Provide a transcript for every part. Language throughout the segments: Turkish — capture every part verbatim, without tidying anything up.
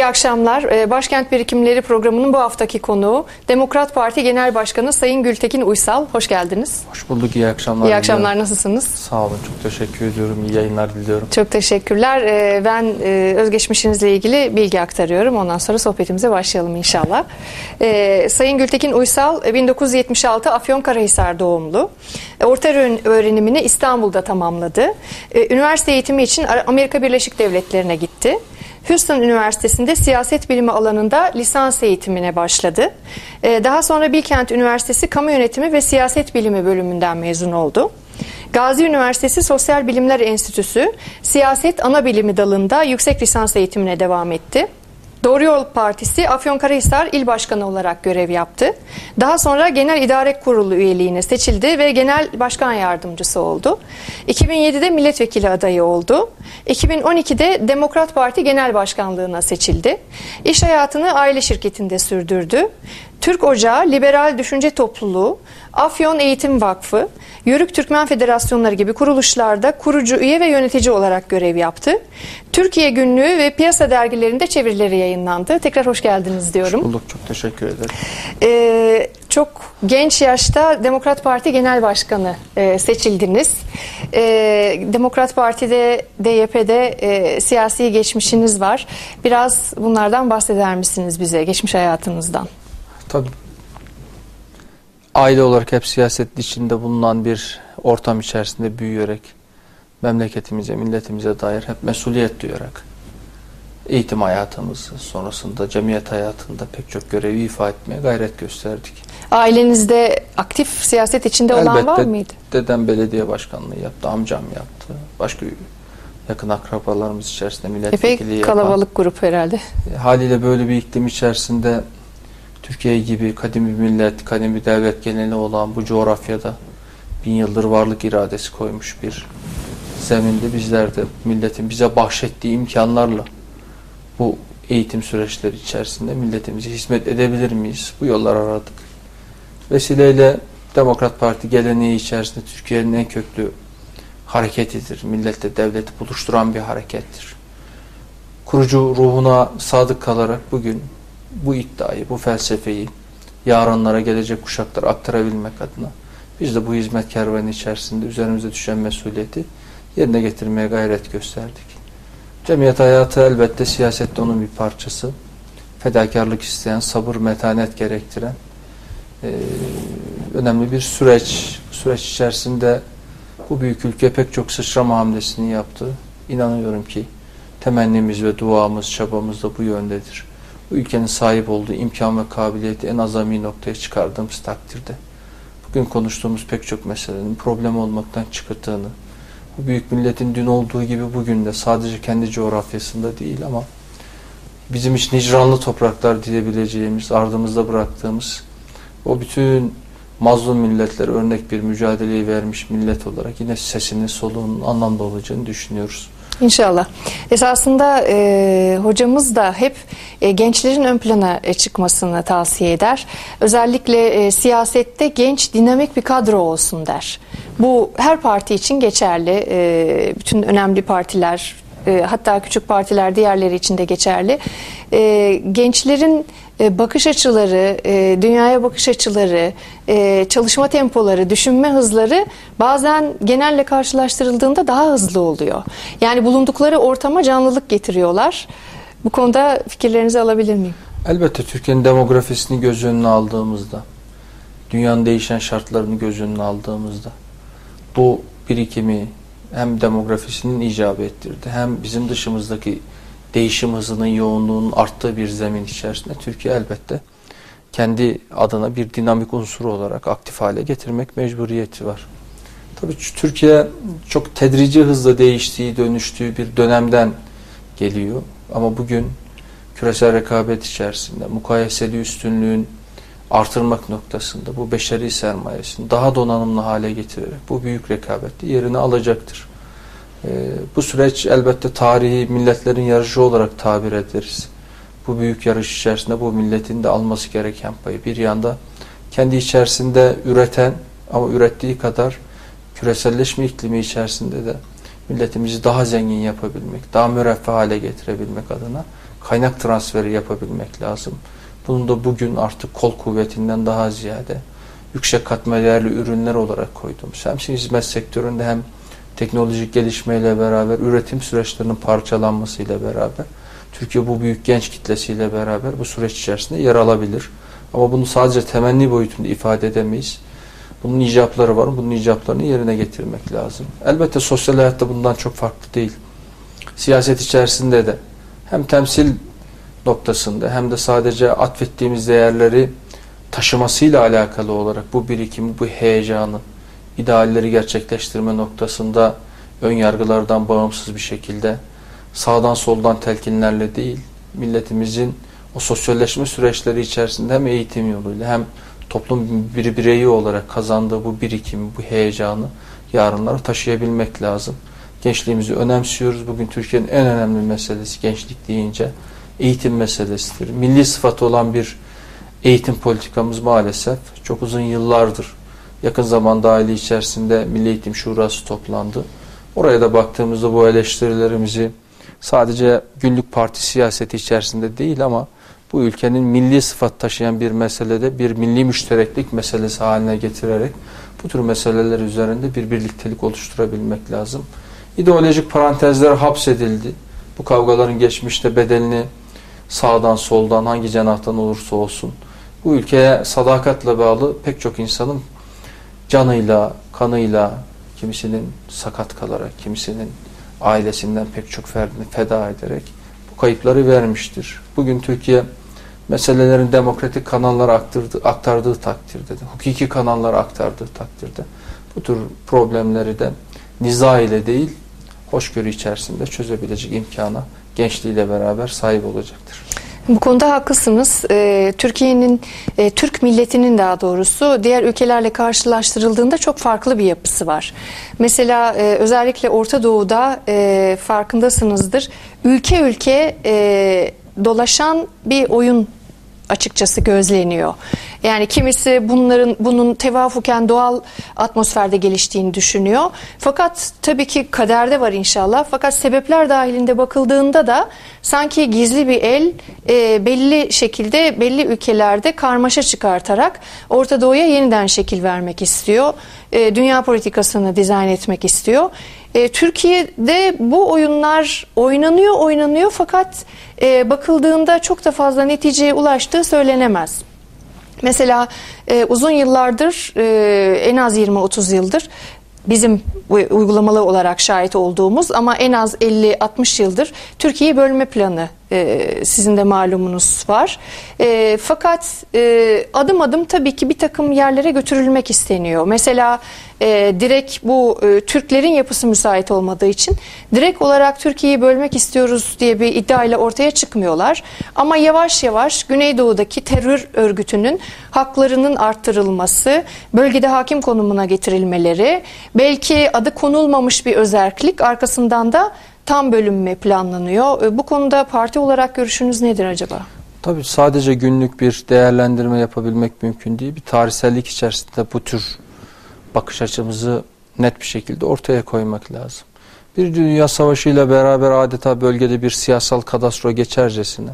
akşamlar. Başkent Birikimleri programının bu haftaki konuğu Demokrat Parti Genel Başkanı Sayın Gültekin Uysal. Hoş geldiniz. Hoş bulduk. İyi akşamlar. İyi akşamlar. Nasılsınız? Sağ olun. Çok teşekkür ediyorum. İyi yayınlar diliyorum. Çok teşekkürler. Ben özgeçmişinizle ilgili bilgi aktarıyorum. Ondan sonra sohbetimize başlayalım inşallah. Sayın Gültekin Uysal bin dokuz yüz yetmiş altı Afyonkarahisar doğumlu. Orta öğrenimini İstanbul'da tamamladı. Üniversite eğitimi için Amerika Birleşik Devletleri'ne gitti. Houston Üniversitesi'nde siyaset bilimi alanında lisans eğitimine başladı. Daha sonra Bilkent Üniversitesi Kamu Yönetimi ve Siyaset Bilimi bölümünden mezun oldu. Gazi Üniversitesi Sosyal Bilimler Enstitüsü Siyaset Anabilimi dalında yüksek lisans eğitimine devam etti. Doğru Yol Partisi Afyonkarahisar İl Başkanı olarak görev yaptı. Daha sonra Genel İdare Kurulu üyeliğine seçildi ve Genel Başkan Yardımcısı oldu. iki bin yedide milletvekili adayı oldu. iki bin on ikide Demokrat Parti Genel Başkanlığına seçildi. İş hayatını aile şirketinde sürdürdü. Türk Ocağı, Liberal Düşünce Topluluğu, Afyon Eğitim Vakfı, Yörük Türkmen Federasyonları gibi kuruluşlarda kurucu üye ve yönetici olarak görev yaptı. Türkiye Günlüğü ve Piyasa dergilerinde çevirileri yayınlandı. Tekrar hoş geldiniz diyorum. Hoş bulduk. Çok teşekkür ederim. Ee, çok genç yaşta Demokrat Parti Genel Başkanı e, seçildiniz. E, Demokrat Parti'de, D Y P'de e, siyasi geçmişiniz var. Biraz bunlardan bahseder misiniz bize, geçmiş hayatınızdan? Tabii. Aile olarak hep siyaset içinde bulunan bir ortam içerisinde büyüyerek memleketimize, milletimize dair hep mesuliyet duyarak eğitim hayatımızı, sonrasında cemiyet hayatında pek çok görevi ifa etmeye gayret gösterdik. Ailenizde aktif siyaset içinde olan Elbette, var mıydı? Dedem belediye başkanlığı yaptı, amcam yaptı. Başka yakın akrabalarımız içerisinde milletvekili yapan. Kalabalık grup herhalde. Haliyle böyle bir iklim içerisinde Türkiye gibi kadim bir millet, kadim bir devlet geneli olan bu coğrafyada bin yıldır varlık iradesi koymuş bir zeminde bizler de milletin bize bahşettiği imkanlarla bu eğitim süreçleri içerisinde milletimize hizmet edebilir miyiz? Bu yolları aradık. Vesileyle Demokrat Parti geleneği içerisinde Türkiye'nin en köklü hareketidir. Milletle devleti buluşturan bir harekettir. Kurucu ruhuna sadık kalarak bugün bu iddiayı, bu felsefeyi yarınlara, gelecek kuşaklara aktarabilmek adına biz de bu hizmet kervanı içerisinde üzerimize düşen mesuliyeti yerine getirmeye gayret gösterdik. Cemiyet hayatı elbette siyasette onun bir parçası. Fedakarlık isteyen, sabır, metanet gerektiren e, önemli bir süreç. Süreç içerisinde bu büyük ülke pek çok sıçrama hamlesini yaptı. İnanıyorum ki temennimiz ve duamız, çabamız da bu yöndedir. Bu ülkenin sahip olduğu imkan ve kabiliyeti en azami noktaya çıkardığımız takdirde bugün konuştuğumuz pek çok meselenin problem olmaktan çıkıldığını, bu büyük milletin dün olduğu gibi bugün de sadece kendi coğrafyasında değil ama bizim için hicranlı topraklar diyebileceğimiz, ardımızda bıraktığımız o bütün mazlum milletler örnek bir mücadeleyi vermiş millet olarak yine sesinin, soluğunun anlamlı olacağını düşünüyoruz. İnşallah. Esasında e, hocamız da hep e, gençlerin ön plana e, çıkmasını tavsiye eder. Özellikle e, siyasette genç, dinamik bir kadro olsun der. Bu her parti için geçerli. E, bütün önemli partiler, e, hatta küçük partiler diğerleri için de geçerli. E, gençlerin e, bakış açıları, e, dünyaya bakış açıları, e, çalışma tempoları, düşünme hızları bazen genelle karşılaştırıldığında daha hızlı oluyor. Yani bulundukları ortama canlılık getiriyorlar. Bu konuda fikirlerinizi alabilir miyim? Elbette Türkiye'nin demografisini göz önüne aldığımızda, dünyanın değişen şartlarını göz önüne aldığımızda bu birikimi hem demografisinin icap ettirdi hem bizim dışımızdaki değişim hızının, yoğunluğunun arttığı bir zemin içerisinde Türkiye elbette kendi adına bir dinamik unsur olarak aktif hale getirmek mecburiyeti var. Tabii Türkiye çok tedrici hızla değiştiği, dönüştüğü bir dönemden geliyor. Ama bugün küresel rekabet içerisinde mukayeseli üstünlüğün artırmak noktasında bu beşeri sermayesini daha donanımlı hale getirerek bu büyük rekabette yerini alacaktır. Ee, bu süreç elbette tarihi milletlerin yarışı olarak tabir ederiz. Bu büyük yarış içerisinde bu milletin de alması gereken payı bir yanda kendi içerisinde üreten ama ürettiği kadar küreselleşme iklimi içerisinde de milletimizi daha zengin yapabilmek, daha müreffeh hale getirebilmek adına kaynak transferi yapabilmek lazım. Bunu da bugün artık kol kuvvetinden daha ziyade yüksek katma değerli ürünler olarak koyduğumuz hem hizmet sektöründe hem teknolojik gelişmeyle beraber üretim süreçlerinin parçalanmasıyla beraber Türkiye bu büyük genç kitlesiyle beraber bu süreç içerisinde yer alabilir. Ama bunu sadece temenni boyutunda ifade edemeyiz. Bunun icapları var. Bunun icaplarını yerine getirmek lazım. Elbette sosyal hayatta bundan çok farklı değil. Siyaset içerisinde de hem temsil noktasında hem de sadece atfettiğimiz değerleri taşımasıyla alakalı olarak bu birikimi, bu heyecanı, idealleri gerçekleştirme noktasında ön yargılardan bağımsız bir şekilde sağdan soldan telkinlerle değil, milletimizin o sosyalleşme süreçleri içerisinde hem eğitim yoluyla hem toplum bir bireyi olarak kazandığı bu birikimi, bu heyecanı yarınlara taşıyabilmek lazım. Gençliğimizi önemsiyoruz. Bugün Türkiye'nin en önemli meselesi gençlik deyince eğitim meselesidir. Milli sıfatı olan bir eğitim politikamız maalesef çok uzun yıllardır yakın zamanda aile içerisinde Milli Eğitim Şurası toplandı. Oraya da baktığımızda bu eleştirilerimizi sadece günlük parti siyaseti içerisinde değil ama bu ülkenin milli sıfat taşıyan bir meselede bir milli müştereklik meselesi haline getirerek bu tür meseleler üzerinde bir birliktelik oluşturabilmek lazım. İdeolojik parantezlere hapsedildi. Bu kavgaların geçmişte bedelini sağdan soldan hangi cenahtan olursa olsun bu ülkeye sadakatle bağlı pek çok insanın canıyla, kanıyla, kimisinin sakat kalarak, kimisinin ailesinden pek çok ferdini feda ederek bu kayıpları vermiştir. Bugün Türkiye meselelerin demokratik kanallara aktardığı, aktardığı takdirde, de, hukuki kanallara aktardığı takdirde bu tür problemleri de niza ile değil, hoşgörü içerisinde çözebilecek imkana gençliğiyle beraber sahip olacaktır. Bu konuda haklısınız. Ee, Türkiye'nin, e, Türk milletinin daha doğrusu diğer ülkelerle karşılaştırıldığında çok farklı bir yapısı var. Mesela e, özellikle Orta Doğu'da e, farkındasınızdır. Ülke ülke e, dolaşan bir oyun açıkçası gözleniyor. Yani kimisi bunların bunun tevafuken doğal atmosferde geliştiğini düşünüyor. Fakat tabii ki kaderde var inşallah. Fakat sebepler dahilinde bakıldığında da sanki gizli bir el e, belli şekilde belli ülkelerde karmaşa çıkartarak Orta Doğu'ya yeniden şekil vermek istiyor. E, dünya politikasını dizayn etmek istiyor. E, Türkiye'de bu oyunlar oynanıyor oynanıyor fakat e, bakıldığında çok da fazla neticeye ulaştığı söylenemez. Mesela e, uzun yıllardır e, en az yirmi otuz yıldır bizim uygulamalı olarak şahit olduğumuz ama en az elli altmış yıldır Türkiye'yi bölme planı e, sizin de malumunuz var. E, fakat e, adım adım tabii ki bir takım yerlere götürülmek isteniyor. Mesela e, direkt bu e, Türklerin yapısı müsait olmadığı için direkt olarak Türkiye'yi bölmek istiyoruz diye bir iddiayla ortaya çıkmıyorlar. Ama yavaş yavaş Güneydoğu'daki terör örgütünün haklarının arttırılması, bölgede hakim konumuna getirilmeleri, belki adı konulmamış bir özerklik, arkasından da tam bölünme planlanıyor. Bu konuda parti olarak görüşünüz nedir acaba? Tabii sadece günlük bir değerlendirme yapabilmek mümkün değil. Bir tarihsellik içerisinde bu tür bakış açımızı net bir şekilde ortaya koymak lazım. Bir dünya savaşıyla beraber adeta bölgede bir siyasal kadastro geçercesine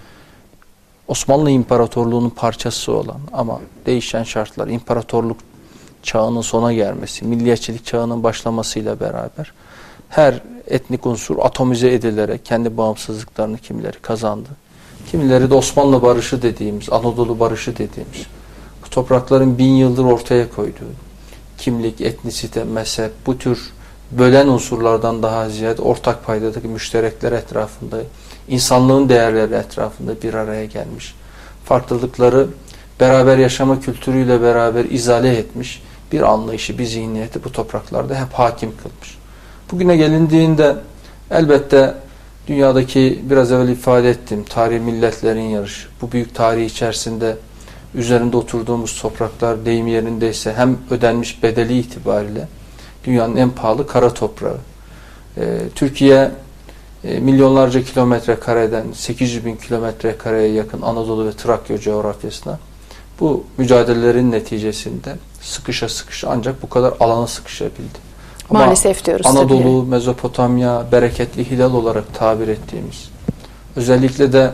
Osmanlı İmparatorluğu'nun parçası olan ama değişen şartlar, imparatorluk çağının sona gelmesi, milliyetçilik çağının başlamasıyla beraber her etnik unsur atomize edilerek kendi bağımsızlıklarını kimileri kazandı. Kimileri de Osmanlı barışı dediğimiz, Anadolu barışı dediğimiz, bu toprakların bin yıldır ortaya koyduğu kimlik, etnisite, mezhep, bu tür bölen unsurlardan daha ziyade ortak paydadaki müşterekler etrafında, insanlığın değerleri etrafında bir araya gelmiş. Farklılıkları beraber yaşama kültürüyle beraber izale etmiş bir anlayışı, bir zihniyeti bu topraklarda hep hakim kılmış. Bugüne gelindiğinde elbette dünyadaki biraz evvel ifade ettiğim tarih milletlerin yarışı, bu büyük tarih içerisinde üzerinde oturduğumuz topraklar deyim yerindeyse hem ödenmiş bedeli itibariyle dünyanın en pahalı kara toprağı. Ee, Türkiye e, milyonlarca kilometre kareden sekiz yüz bin kilometre kareye yakın Anadolu ve Trakya coğrafyasına bu mücadelelerin neticesinde sıkışa sıkışa ancak bu kadar alana sıkışabildi. Maalesef diyoruz. Anadolu, tabii. Mezopotamya, bereketli hilal olarak tabir ettiğimiz Özellikle de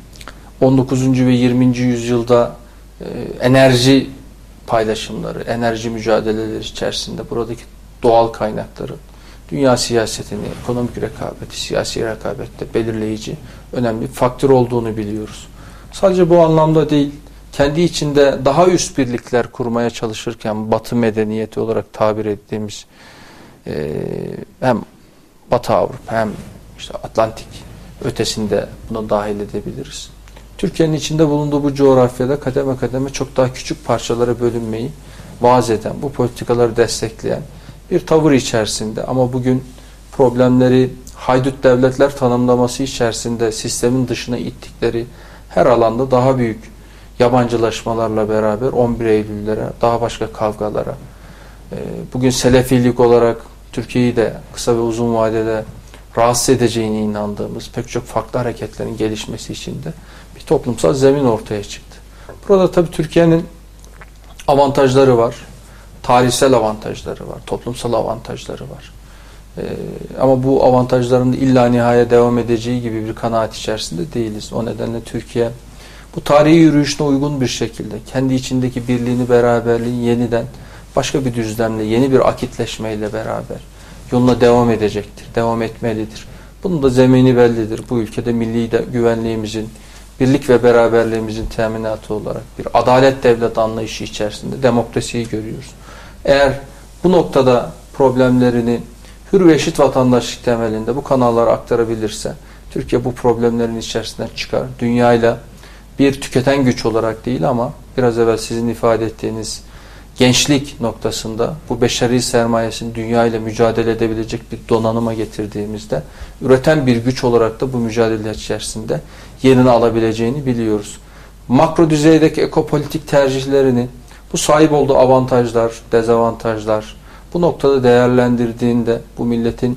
on dokuzuncu ve yirminci yüzyılda e, enerji paylaşımları, enerji mücadeleleri içerisinde buradaki doğal kaynakların dünya siyasetini, ekonomik rekabeti, siyasi rekabette belirleyici önemli bir faktör olduğunu biliyoruz. Sadece bu anlamda değil, kendi içinde daha üst birlikler kurmaya çalışırken Batı medeniyeti olarak tabir ettiğimiz e, hem Batı Avrupa hem işte Atlantik ötesinde buna dahil edebiliriz. Türkiye'nin içinde bulunduğu bu coğrafyada kademe kademe çok daha küçük parçalara bölünmeyi vaaz eden, bu politikaları destekleyen bir tavır içerisinde ama bugün problemleri haydut devletler tanımlaması içerisinde sistemin dışına ittikleri her alanda daha büyük yabancılaşmalarla beraber on bir Eylül'lere, daha başka kavgalara, bugün Selefilik olarak Türkiye'yi de kısa ve uzun vadede rahatsız edeceğine inandığımız pek çok farklı hareketlerin gelişmesi için de bir toplumsal zemin ortaya çıktı. Burada tabii Türkiye'nin avantajları var. Tarihsel avantajları var. Toplumsal avantajları var. Ee, ama bu avantajların da illa nihaya devam edeceği gibi bir kanaat içerisinde değiliz. O nedenle Türkiye bu tarihi yürüyüşüne uygun bir şekilde kendi içindeki birliğini, beraberliğini yeniden başka bir düzlemle, yeni bir akitleşmeyle beraber yoluna devam edecektir. Devam etmelidir. Bunun da zemini bellidir. Bu ülkede milli de güvenliğimizin, birlik ve beraberliğimizin teminatı olarak bir adalet devlet anlayışı içerisinde demokrasiyi görüyoruz. Eğer bu noktada problemlerini hür ve eşit vatandaşlık temelinde bu kanallara aktarabilirse Türkiye bu problemlerin içerisinden çıkar. Dünyayla bir tüketen güç olarak değil ama biraz evvel sizin ifade ettiğiniz gençlik noktasında bu beşeri sermayesini dünyayla mücadele edebilecek bir donanıma getirdiğimizde üreten bir güç olarak da bu mücadele içerisinde yerini alabileceğini biliyoruz. Makro düzeydeki ekopolitik tercihlerini bu sahip olduğu avantajlar, dezavantajlar bu noktada değerlendirdiğinde bu milletin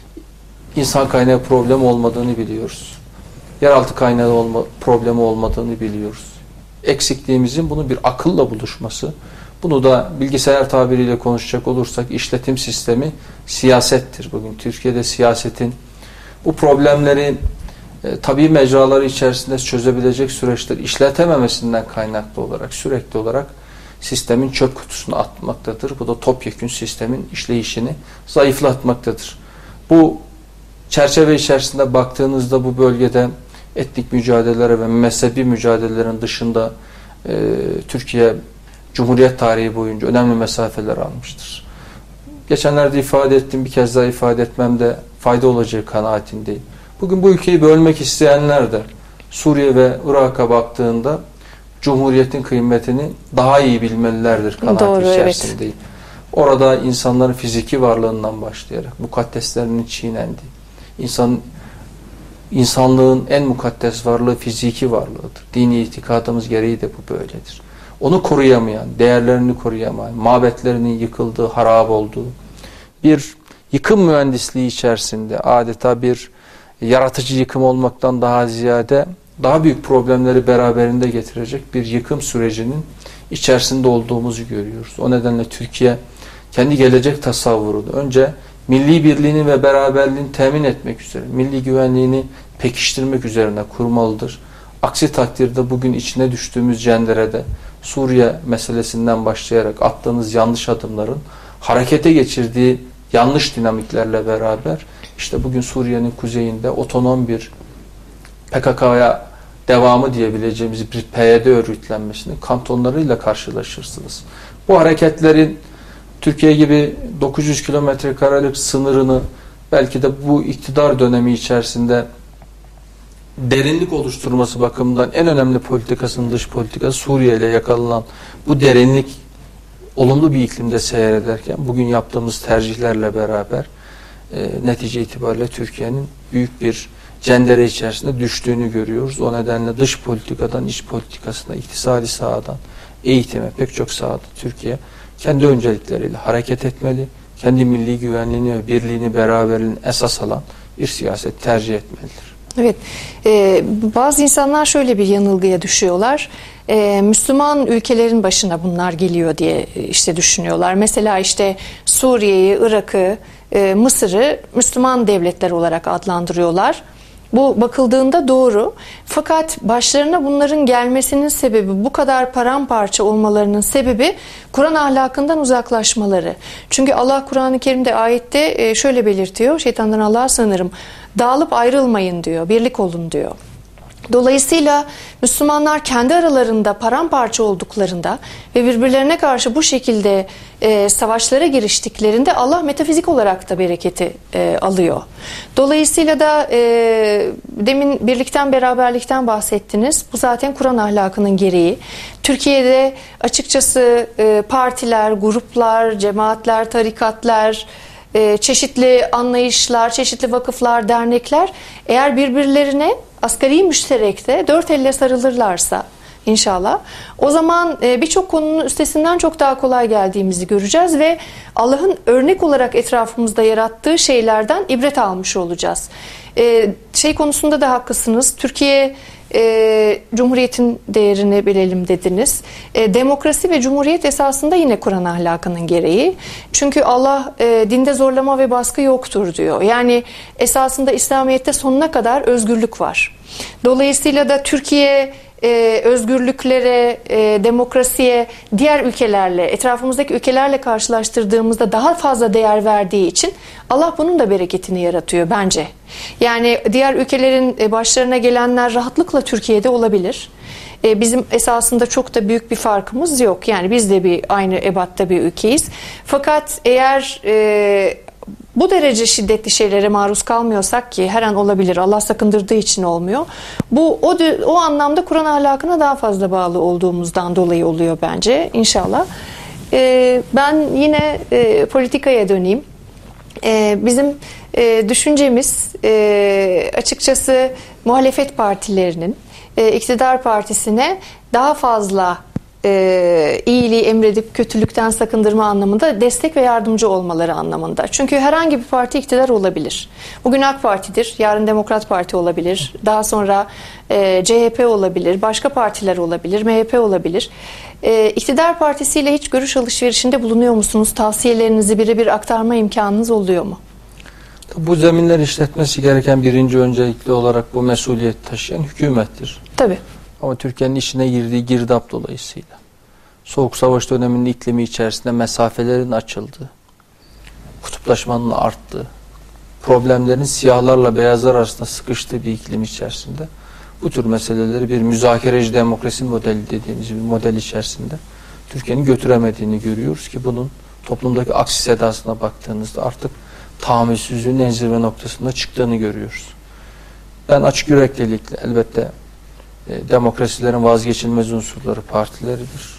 insan kaynağı problemi olmadığını biliyoruz. Yeraltı kaynağı olma, problemi olmadığını biliyoruz. Eksikliğimizin bunun bir akılla buluşması, bunu da bilgisayar tabiriyle konuşacak olursak işletim sistemi siyasettir. Bugün Türkiye'de siyasetin bu problemleri e, tabii mecraları içerisinde çözebilecek süreçler işletememesinden kaynaklı olarak sürekli olarak sistemin çöp kutusuna atmaktadır. Bu da topyekün sistemin işleyişini zayıflatmaktadır. Bu çerçeve içerisinde baktığınızda bu bölgede etnik mücadelelere ve mezhebi mücadelelerin dışında e, Türkiye Cumhuriyet tarihi boyunca önemli mesafeler almıştır. Geçenlerde ifade ettim, bir kez daha ifade etmemde fayda olacağı kanaatindeyim. Bugün bu ülkeyi bölmek isteyenler de Suriye ve Irak'a baktığında Cumhuriyetin kıymetini daha iyi bilmelilerdir kanaati içerisindeyim. Evet. Orada insanların fiziki varlığından başlayarak mukaddeslerinin çiğnendiği, insan, insanlığın en mukaddes varlığı fiziki varlığıdır. Dini itikadımız gereği de bu böyledir. Onu koruyamayan, değerlerini koruyamayan, mabetlerinin yıkıldığı, harap olduğu, bir yıkım mühendisliği içerisinde adeta bir yaratıcı yıkım olmaktan daha ziyade daha büyük problemleri beraberinde getirecek bir yıkım sürecinin içerisinde olduğumuzu görüyoruz. O nedenle Türkiye kendi gelecek tasavvurunu önce milli birliğini ve beraberliğini temin etmek üzere, milli güvenliğini pekiştirmek üzerine kurmalıdır. Aksi takdirde bugün içine düştüğümüz cenderede Suriye meselesinden başlayarak attığınız yanlış adımların harekete geçirdiği yanlış dinamiklerle beraber işte bugün Suriye'nin kuzeyinde otonom bir P K K'ya devamı diyebileceğimiz bir P Y D örgütlenmesinin kantonlarıyla karşılaşırsınız. Bu hareketlerin Türkiye gibi dokuz yüz kilometre karelik sınırını belki de bu iktidar dönemi içerisinde derinlik oluşturması bakımından en önemli politikasının dış politikası Suriye ile yakalanan bu derinlik olumlu bir iklimde seyrederken bugün yaptığımız tercihlerle beraber e, netice itibariyle Türkiye'nin büyük bir cendere içerisinde düştüğünü görüyoruz. O nedenle dış politikadan iç politikasına, iktisadi sahadan eğitime pek çok sahada Türkiye kendi öncelikleriyle hareket etmeli. Kendi milli güvenliğini ve birliğini, beraberliğini esas alan bir siyaset tercih etmelidir. Evet, e, bazı insanlar şöyle bir yanılgıya düşüyorlar. E, Müslüman ülkelerin başına bunlar geliyor diye işte düşünüyorlar. Mesela işte Suriye'yi, Irak'ı, e, Mısır'ı Müslüman devletler olarak adlandırıyorlar. Bu bakıldığında doğru. Fakat başlarına bunların gelmesinin sebebi, bu kadar paramparça olmalarının sebebi Kur'an ahlakından uzaklaşmaları. Çünkü Allah Kur'an-ı Kerim'de ayette şöyle belirtiyor. Şeytandan Allah'a sığınırım. Dağılıp ayrılmayın diyor. Birlik olun diyor. Dolayısıyla Müslümanlar kendi aralarında paramparça olduklarında ve birbirlerine karşı bu şekilde e, savaşlara giriştiklerinde Allah metafizik olarak da bereketi e, alıyor. Dolayısıyla da e, demin birlikten beraberlikten bahsettiniz. Bu zaten Kur'an ahlakının gereği. Türkiye'de açıkçası e, partiler, gruplar, cemaatler, tarikatlar, e, çeşitli anlayışlar, çeşitli vakıflar, dernekler eğer birbirlerine asgari müşterekte dört elle sarılırlarsa inşallah o zaman birçok konunun üstesinden çok daha kolay geldiğimizi göreceğiz ve Allah'ın örnek olarak etrafımızda yarattığı şeylerden ibret almış olacağız. Şey konusunda da haklısınız. Türkiye e, Cumhuriyet'in değerini bilelim dediniz. E, demokrasi ve Cumhuriyet esasında yine Kur'an ahlakının gereği. Çünkü Allah e, dinde zorlama ve baskı yoktur diyor. Yani esasında İslamiyet'te sonuna kadar özgürlük var. Dolayısıyla da Türkiye e, özgürlüklere, e, demokrasiye diğer ülkelerle, etrafımızdaki ülkelerle karşılaştırdığımızda daha fazla değer verdiği için Allah bunun da bereketini yaratıyor bence. Yani diğer ülkelerin başlarına gelenler rahatlıkla Türkiye'de olabilir. Bizim esasında çok da büyük bir farkımız yok. Yani biz de bir aynı ebatta bir ülkeyiz. Fakat eğer e, bu derece şiddetli şeylere maruz kalmıyorsak ki her an olabilir. Allah sakındırdığı için olmuyor. Bu o, o anlamda Kur'an ahlakına daha fazla bağlı olduğumuzdan dolayı oluyor bence inşallah. E, ben yine e, politikaya döneyim. E, bizim e, düşüncemiz e, açıkçası muhalefet partilerinin e, iktidar partisine daha fazla e, iyiliği emredip kötülükten sakındırma anlamında destek ve yardımcı olmaları anlamında. Çünkü herhangi bir parti iktidar olabilir. Bugün AK Parti'dir, yarın Demokrat Parti olabilir, daha sonra e, C H P olabilir, başka partiler olabilir, M H P olabilir. E, iktidar partisiyle hiç görüş alışverişinde bulunuyor musunuz? Tavsiyelerinizi birebir aktarma imkanınız oluyor mu? Bu zeminler işletmesi gereken birinci öncelikli olarak bu mesuliyet taşıyan hükümettir. Tabii. Ama Türkiye'nin içine girdiği girdap dolayısıyla Soğuk Savaş döneminin iklimi içerisinde mesafelerin açıldığı, kutuplaşmanın arttığı, problemlerin siyahlarla beyazlar arasında sıkıştığı bir iklim içerisinde bu tür meseleleri bir müzakereci demokrasi modeli dediğimiz bir model içerisinde Türkiye'nin götüremediğini görüyoruz ki bunun toplumdaki aksi sedasına baktığınızda artık tahammülsüzlüğün en zirve noktasında çıktığını görüyoruz. Ben açık yüreklilikle elbette e, demokrasilerin vazgeçilmez unsurları partileridir.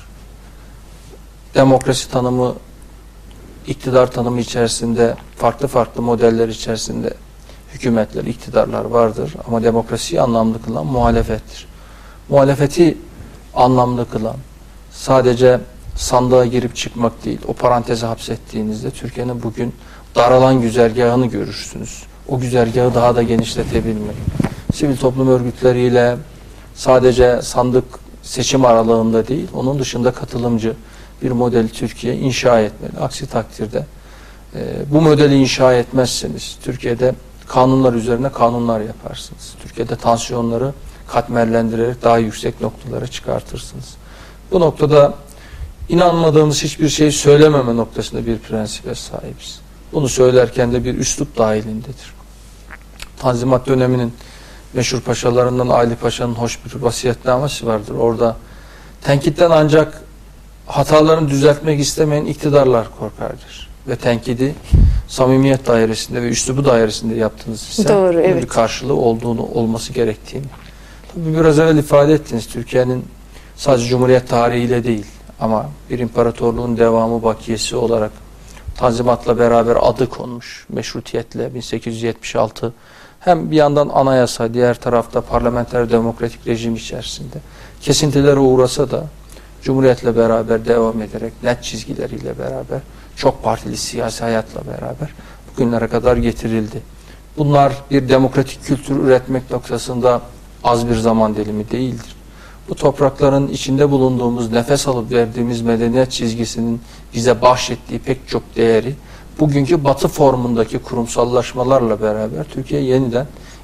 Demokrasi tanımı, iktidar tanımı içerisinde farklı farklı modeller içerisinde hükümetler, iktidarlar vardır ama demokrasiyi anlamlı kılan muhalefettir. Muhalefeti anlamlı kılan sadece sandığa girip çıkmak değil, o paranteze hapsettiğinizde Türkiye'nin bugün daralan güzergahını görürsünüz. O güzergahı daha da genişletebilmek. Sivil toplum örgütleriyle sadece sandık seçim aralığında değil, onun dışında katılımcı bir modeli Türkiye inşa etmeli. Aksi takdirde e, bu modeli inşa etmezseniz Türkiye'de kanunlar üzerine kanunlar yaparsınız. Türkiye'de tansiyonları katmerlendirerek daha yüksek noktalara çıkartırsınız. Bu noktada inanmadığımız hiçbir şeyi söylememe noktasında bir prensibe sahibiz. Bunu söylerken de bir üslup dahilindedir. Tanzimat döneminin meşhur paşalarından Ali Paşa'nın hoş bir vasiyetnamesi vardır. Orada tenkitten ancak hatalarını düzeltmek istemeyen iktidarlar korkardır. Ve tenkidi samimiyet dairesinde ve üslubu dairesinde yaptığınız ise Doğru, evet. bir karşılığı olduğunu, olması gerektiğini. Tabii biraz evvel ifade ettiniz. Türkiye'nin sadece Cumhuriyet tarihiyle değil ama bir imparatorluğun devamı bakiyesi olarak Tanzimat'la beraber adı konmuş meşrutiyetle bin sekiz yüz yetmiş altı hem bir yandan anayasa, diğer tarafta parlamenter demokratik rejim içerisinde kesintilere uğrasa da Cumhuriyet'le beraber devam ederek net çizgileriyle beraber çok partili siyasi hayatla beraber bugünlere kadar getirildi. Bunlar bir demokratik kültür üretmek noktasında az bir zaman dilimi değildir. Bu toprakların içinde bulunduğumuz, nefes alıp verdiğimiz medeniyet çizgisinin bize bahşettiği pek çok değeri bugünkü Batı formundaki kurumsallaşmalarla beraber Türkiye yeniden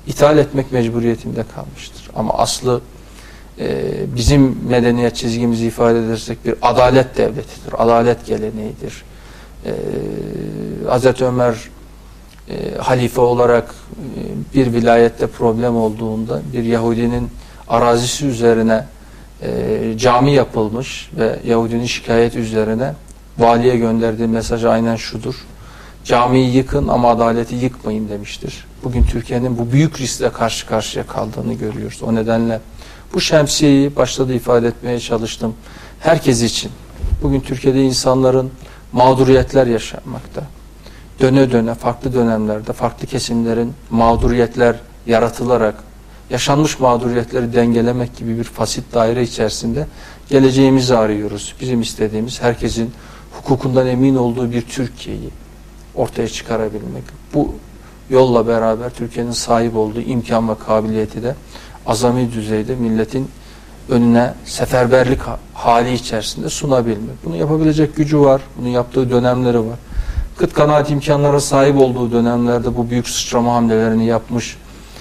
ithal etmek mecburiyetinde kalmıştır. Ama aslı e, bizim medeniyet çizgimizi ifade edersek bir adalet devletidir, adalet geleneğidir. E, Hazreti Ömer e, halife olarak e, bir vilayette problem olduğunda bir Yahudinin arazisi üzerine e, cami yapılmış ve Yahudinin şikayet üzerine valiye gönderdiği mesaj aynen şudur: camiyi yıkın ama adaleti yıkmayın demiştir. Bugün Türkiye'nin bu büyük riskle karşı karşıya kaldığını görüyoruz. O nedenle bu şemsiyeyi başta da ifade etmeye çalıştım. Herkes için. Bugün Türkiye'de insanların mağduriyetler yaşanmakta. Döne döne farklı dönemlerde farklı kesimlerin mağduriyetler yaratılarak yaşanmış mağduriyetleri dengelemek gibi bir fasit daire içerisinde geleceğimizi arıyoruz. Bizim istediğimiz herkesin hukukundan emin olduğu bir Türkiye'yi ortaya çıkarabilmek. Bu yolla beraber Türkiye'nin sahip olduğu imkan ve kabiliyeti de azami düzeyde milletin önüne seferberlik hali içerisinde sunabilmek. Bunu yapabilecek gücü var. Bunu yaptığı dönemleri var. Kıt kanaat imkanlara sahip olduğu dönemlerde bu büyük sıçrama hamlelerini yapmış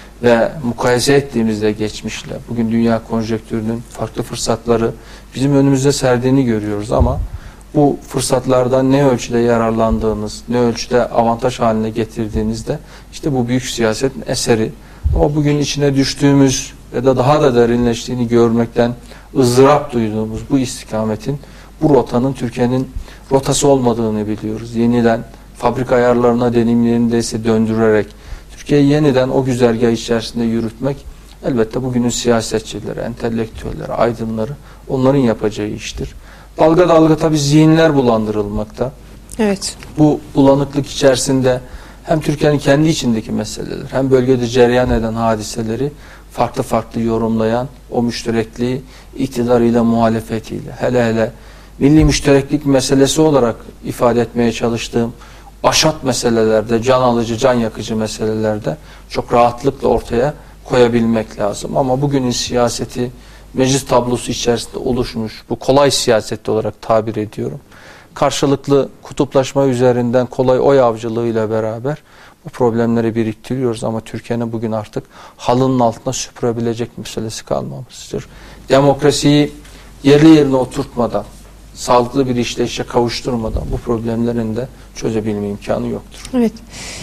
ve mukayese ettiğimizde geçmişle bugün dünya konjektürünün farklı fırsatları bizim önümüze serdiğini görüyoruz ama bu fırsatlardan ne ölçüde yararlandığınız, ne ölçüde avantaj haline getirdiğinizde işte bu büyük siyasetin eseri. Ama bugün içine düştüğümüz ya da daha da derinleştiğini görmekten ızdırap duyduğumuz bu istikametin, bu rotanın Türkiye'nin rotası olmadığını biliyoruz. Yeniden fabrika ayarlarına deneyimlerindeyse döndürerek Türkiye'yi yeniden o güzergah içerisinde yürütmek elbette bugünün siyasetçileri, entelektüelleri, aydınları onların yapacağı iştir. Dalga dalga tabii zihinler bulandırılmakta. Evet. Bu bulanıklık içerisinde hem Türkiye'nin kendi içindeki meseleler hem bölgede cereyan eden hadiseleri farklı farklı yorumlayan o müşterekliği iktidarıyla muhalefetiyle hele hele milli müştereklik meselesi olarak ifade etmeye çalıştığım aşat meselelerde, can alıcı, can yakıcı meselelerde çok rahatlıkla ortaya koyabilmek lazım. Ama bugünün siyaseti meclis tablosu içerisinde oluşmuş, bu kolay siyaset olarak tabir ediyorum. Karşılıklı kutuplaşma üzerinden kolay oy avcılığıyla beraber bu problemleri biriktiriyoruz ama Türkiye'nin bugün artık halının altına süpürebilecek meselesi kalmamıştır. Demokrasiyi yerli yerine oturtmadan, sağlıklı bir işleyişe kavuşturmadan bu problemlerin de çözebilme imkanı yoktur. Evet.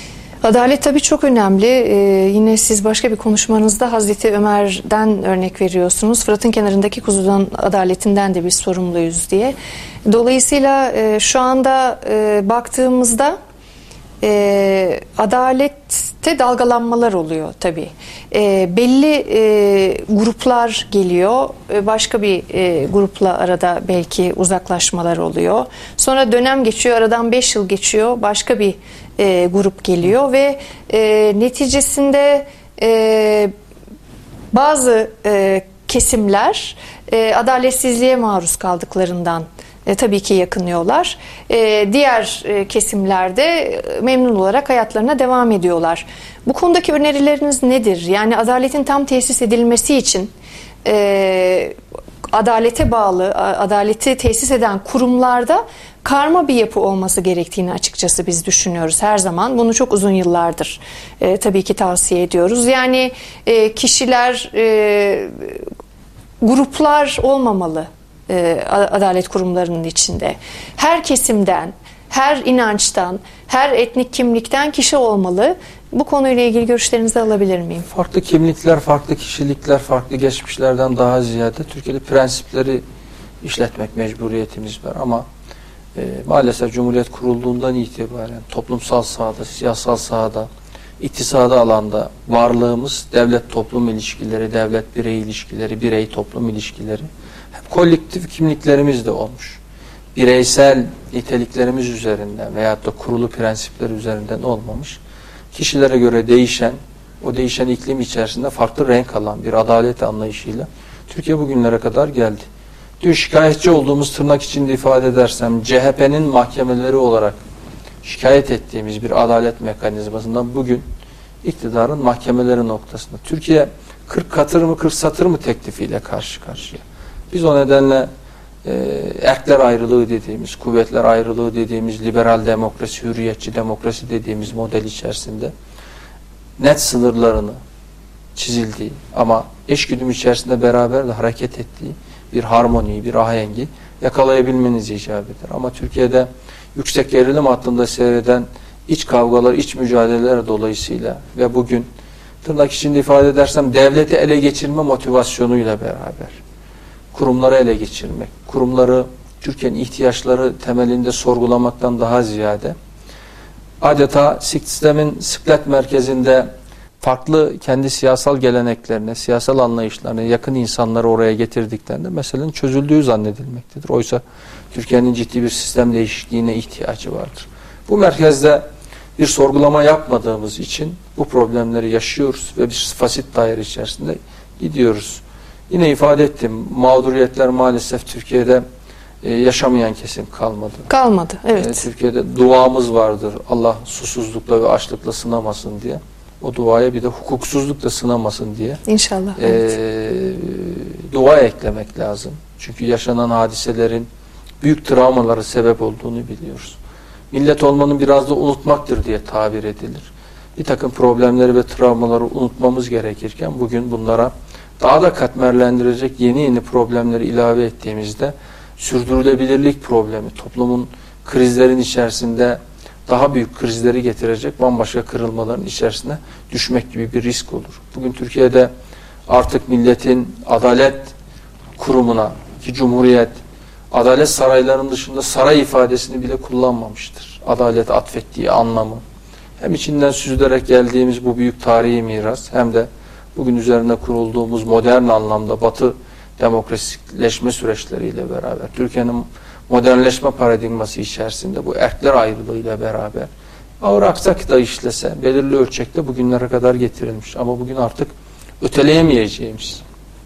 Adalet tabii çok önemli. Ee, yine siz başka bir konuşmanızda Hazreti Ömer'den örnek veriyorsunuz. Fırat'ın kenarındaki kuzudan adaletinden de biz sorumluyuz diye. Dolayısıyla e, şu anda e, baktığımızda e, adalette dalgalanmalar oluyor tabii. E, belli e, gruplar geliyor. E, başka bir e, grupla arada belki uzaklaşmalar oluyor. Sonra dönem geçiyor. Aradan beş yıl geçiyor. Başka bir E, grup geliyor ve e, neticesinde e, bazı e, kesimler e, adaletsizliğe maruz kaldıklarından e, tabii ki yakınıyorlar. E, diğer e, kesimlerde e, memnun olarak hayatlarına devam ediyorlar. Bu konudaki önerileriniz nedir? Yani adaletin tam tesis edilmesi için e, adalete bağlı, adaleti tesis eden kurumlarda karma bir yapı olması gerektiğini açıkçası biz düşünüyoruz her zaman. Bunu çok uzun yıllardır e, tabii ki tavsiye ediyoruz. Yani e, kişiler, e, gruplar olmamalı e, adalet kurumlarının içinde. Her kesimden, her inançtan, her etnik kimlikten kişi olmalı. Bu konuyla ilgili görüşlerinizi alabilir miyim? Farklı kimlikler, farklı kişilikler, farklı geçmişlerden daha ziyade Türkiye'de prensipleri işletmek mecburiyetimiz var ama e, maalesef Cumhuriyet kurulduğundan itibaren toplumsal sahada, siyasal sahada, iktisadi alanda varlığımız devlet-toplum ilişkileri, devlet-birey ilişkileri, birey-toplum ilişkileri hep kolektif kimliklerimiz de olmuş. Bireysel niteliklerimiz üzerinden veyahut da kurulu prensipler üzerinden olmamış. Kişilere göre değişen, o değişen iklim içerisinde farklı renk alan bir adalet anlayışıyla Türkiye bugünlere kadar geldi. Dün şikayetçi olduğumuz, tırnak içinde ifade edersem, C H P'nin mahkemeleri olarak şikayet ettiğimiz bir adalet mekanizmasından bugün iktidarın mahkemeleri noktasında. Türkiye kırk katır mı kırk satır mı teklifiyle karşı karşıya. Biz o nedenle e, erkler ayrılığı dediğimiz, kuvvetler ayrılığı dediğimiz, liberal demokrasi, hürriyetçi demokrasi dediğimiz model içerisinde net sınırlarını, çizildiği ama eşgüdüm içerisinde beraber de hareket ettiği bir harmoniyi, bir ahengi yakalayabilmeniz icap eder. Ama Türkiye'de yüksek gerilim hattında seyreden iç kavgalar, iç mücadeleler dolayısıyla ve bugün tırnak içinde ifade edersem devleti ele geçirme motivasyonuyla beraber kurumları ele geçirmek, kurumları Türkiye'nin ihtiyaçları temelinde sorgulamaktan daha ziyade adeta sistemin sıklet merkezinde farklı kendi siyasal geleneklerine, siyasal anlayışlarına yakın insanları oraya getirdiklerinde meselenin çözüldüğü zannedilmektedir. Oysa Türkiye'nin ciddi bir sistem değişikliğine ihtiyacı vardır. Bu merkezde bir sorgulama yapmadığımız için bu problemleri yaşıyoruz ve bir fasit daire içerisinde gidiyoruz. Yine ifade ettim, mağduriyetler maalesef Türkiye'de e, yaşamayan kesim kalmadı. Kalmadı, evet. E, Türkiye'de duamız vardır, Allah susuzlukla ve açlıkla sınamasın diye. O duaya bir de hukuksuzlukla sınamasın diye. İnşallah. E, evet. Dua eklemek lazım. Çünkü yaşanan hadiselerin büyük travmalara sebep olduğunu biliyoruz. Millet olmanın biraz da unutmaktır diye tabir edilir. Bir takım problemleri ve travmaları unutmamız gerekirken bugün bunlara daha da katmerlendirecek yeni yeni problemleri ilave ettiğimizde sürdürülebilirlik problemi, toplumun krizlerin içerisinde daha büyük krizleri getirecek bambaşka kırılmaların içerisine düşmek gibi bir risk olur. Bugün Türkiye'de artık milletin adalet kurumuna, ki Cumhuriyet adalet saraylarının dışında saray ifadesini bile kullanmamıştır. Adalet atfettiği anlamı. Hem içinden süzülerek geldiğimiz bu büyük tarihi miras hem de bugün üzerine kurulduğumuz modern anlamda Batı demokratikleşme süreçleriyle beraber Türkiye'nin modernleşme paradigması içerisinde bu erkler ayrılığıyla beraber ağır aksak da işlese belirli ölçekte bugünlere kadar getirilmiş. Ama bugün artık öteleyemeyeceğimiz,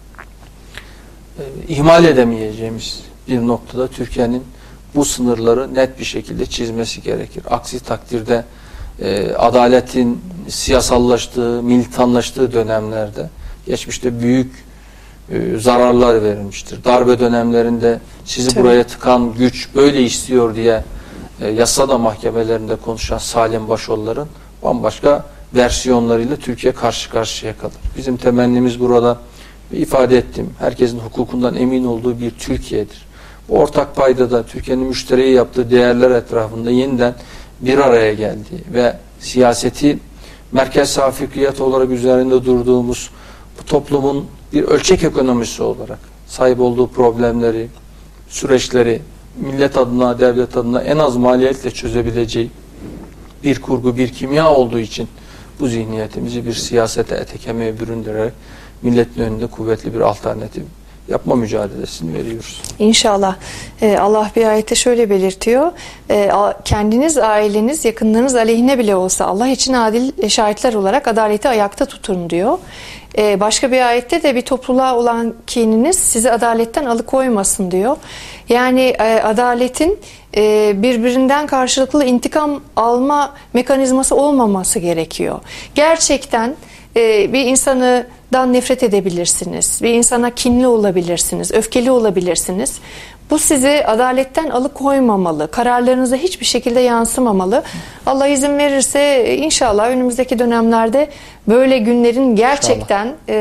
e, ihmal edemeyeceğimiz bir noktada Türkiye'nin bu sınırları net bir şekilde çizmesi gerekir. Aksi takdirde e, adaletin siyasallaştığı, militanlaştığı dönemlerde geçmişte büyük e, zararlar verilmiştir. Darbe dönemlerinde sizi Tabii. buraya tıkan güç böyle istiyor diye e, yasada mahkemelerinde konuşan Salim Başoğulların bambaşka versiyonlarıyla Türkiye karşı karşıya kalır. Bizim temennimiz burada ifade ettim. Herkesin hukukundan emin olduğu bir Türkiye'dir. Bu ortak paydada Türkiye'nin müşteriye yaptığı değerler etrafında yeniden bir araya geldiği ve siyaseti merkezsel fikriyat olarak üzerinde durduğumuz bu toplumun bir ölçek ekonomisi olarak sahip olduğu problemleri, süreçleri millet adına, devlet adına en az maliyetle çözebileceği bir kurgu, bir kimya olduğu için bu zihniyetimizi bir siyasete, ete kemiğe büründürerek milletin önünde kuvvetli bir alternatif yapma mücadelesini veriyoruz. İnşallah. Ee, Allah bir ayette şöyle belirtiyor. Ee, kendiniz, aileniz, yakınlarınız aleyhine bile olsa Allah için adil şahitler olarak adaleti ayakta tutun diyor. Ee, başka bir ayette de bir topluluğa olan kininiz sizi adaletten alıkoymasın diyor. Yani e, adaletin e, birbirinden karşılıklı intikam alma mekanizması olmaması gerekiyor. Gerçekten e, bir insanı dan nefret edebilirsiniz. Bir insana kinli olabilirsiniz, öfkeli olabilirsiniz. Bu sizi adaletten alıkoymamalı, kararlarınıza hiçbir şekilde yansımamalı. Allah izin verirse inşallah önümüzdeki dönemlerde böyle günlerin gerçekten e,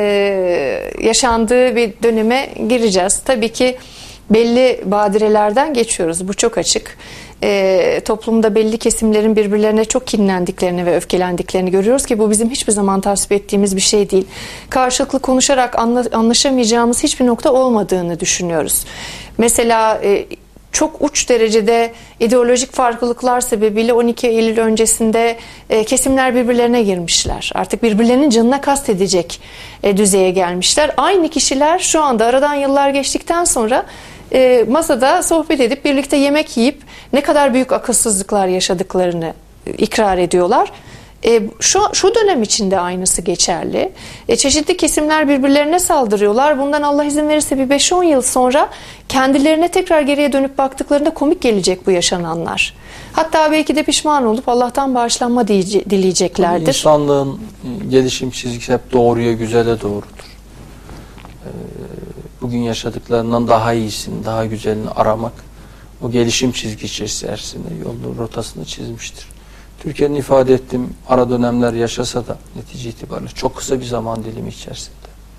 yaşandığı bir döneme gireceğiz. Tabii ki belli badirelerden geçiyoruz. Bu çok açık. E, toplumda belli kesimlerin birbirlerine çok kinlendiklerini ve öfkelendiklerini görüyoruz ki bu bizim hiçbir zaman tasvip ettiğimiz bir şey değil. Karşılıklı konuşarak anla, anlaşamayacağımız hiçbir nokta olmadığını düşünüyoruz. Mesela e, çok uç derecede ideolojik farklılıklar sebebiyle on iki Eylül öncesinde e, kesimler birbirlerine girmişler. Artık birbirlerinin canına kastedecek e, düzeye gelmişler. Aynı kişiler şu anda aradan yıllar geçtikten sonra E, masada sohbet edip birlikte yemek yiyip ne kadar büyük akılsızlıklar yaşadıklarını e, ikrar ediyorlar. E, şu, şu dönem içinde aynısı geçerli. E, çeşitli kesimler birbirlerine saldırıyorlar. Bundan Allah izin verirse bir beş on yıl sonra kendilerine tekrar geriye dönüp baktıklarında komik gelecek bu yaşananlar. Hatta belki de pişman olup Allah'tan bağışlanma diye, dileyeceklerdir. İnsanlığın gelişim çizgisi hep doğruya, güzele doğrudur. Bugün yaşadıklarından daha iyisini, daha güzelini aramak o gelişim çizgisi içerisinde yolun rotasını çizmiştir. Türkiye'nin ifade ettiğim ara dönemler yaşasa da netice itibariyle çok kısa bir zaman dilimi içerisinde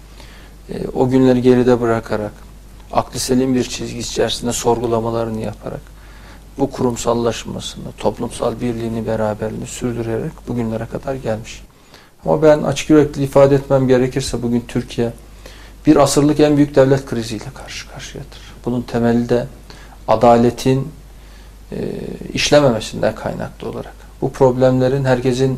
e, o günleri geride bırakarak aklı selim bir çizgi içerisinde sorgulamalarını yaparak bu kurumsallaşmasını, toplumsal birliğini, beraberliğini sürdürerek bugünlere kadar gelmiş. Ama ben açık yürekli ifade etmem gerekirse bugün Türkiye bir asırlık en büyük devlet kriziyle karşı karşıyadır. Bunun temeli de adaletin e, işlememesinden kaynaklı olarak. Bu problemlerin herkesin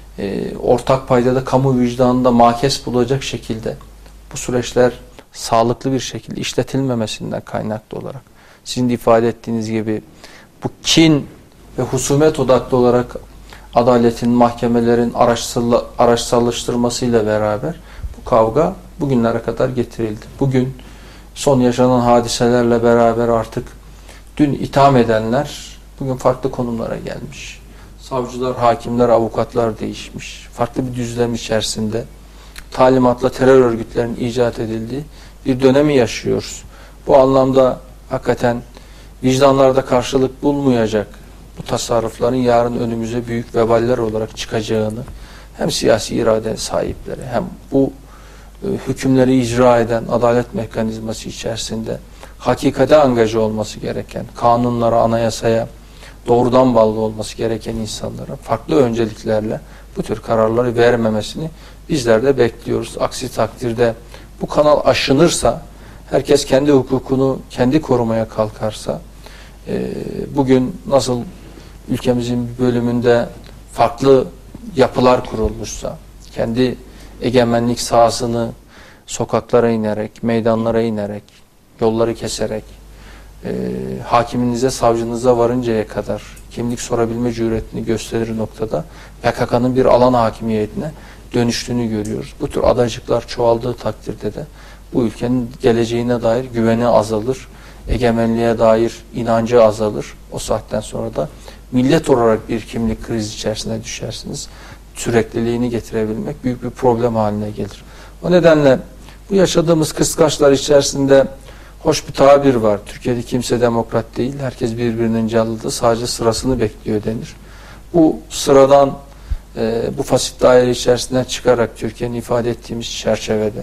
e, ortak paydada, kamu vicdanında makes bulacak şekilde bu süreçler sağlıklı bir şekilde işletilmemesinden kaynaklı olarak. Sizin de ifade ettiğiniz gibi bu kin ve husumet odaklı olarak adaletin, mahkemelerin araçsal, araçsallaştırmasıyla beraber bu kavga bugünlere kadar getirildi. Bugün son yaşanan hadiselerle beraber artık dün itham edenler bugün farklı konumlara gelmiş. Savcılar, hakimler, avukatlar değişmiş. Farklı bir düzlem içerisinde talimatla terör örgütlerinin icat edildiği bir dönemi yaşıyoruz. Bu anlamda hakikaten vicdanlarda karşılık bulmayacak bu tasarrufların yarın önümüze büyük veballer olarak çıkacağını hem siyasi irade sahipleri hem bu e, hükümleri icra eden adalet mekanizması içerisinde hakikate angaja olması gereken, kanunlara, anayasaya doğrudan bağlı olması gereken insanlara farklı önceliklerle bu tür kararları vermemesini bizler de bekliyoruz. Aksi takdirde bu kanal aşınırsa, herkes kendi hukukunu kendi korumaya kalkarsa, e, bugün nasıl ülkemizin bir bölümünde farklı yapılar kurulmuşsa, kendi egemenlik sahasını sokaklara inerek, meydanlara inerek, yolları keserek, e, hakiminize, savcınıza varıncaya kadar kimlik sorabilme cüretini gösterir noktada P K K'nın bir alan hakimiyetine dönüştüğünü görüyoruz. Bu tür adacıklar çoğaldığı takdirde de bu ülkenin geleceğine dair güveni azalır, egemenliğe dair inancı azalır. O saatten sonra da millet olarak bir kimlik krizi içerisine düşersiniz. Sürekliliğini getirebilmek büyük bir problem haline gelir. O nedenle bu yaşadığımız kıskaçlar içerisinde hoş bir tabir var. Türkiye'de kimse demokrat değil, herkes birbirinin canlısı, sadece sırasını bekliyor denir. Bu sıradan, e, bu fasit daire içerisinden çıkarak Türkiye'nin ifade ettiğimiz çerçevede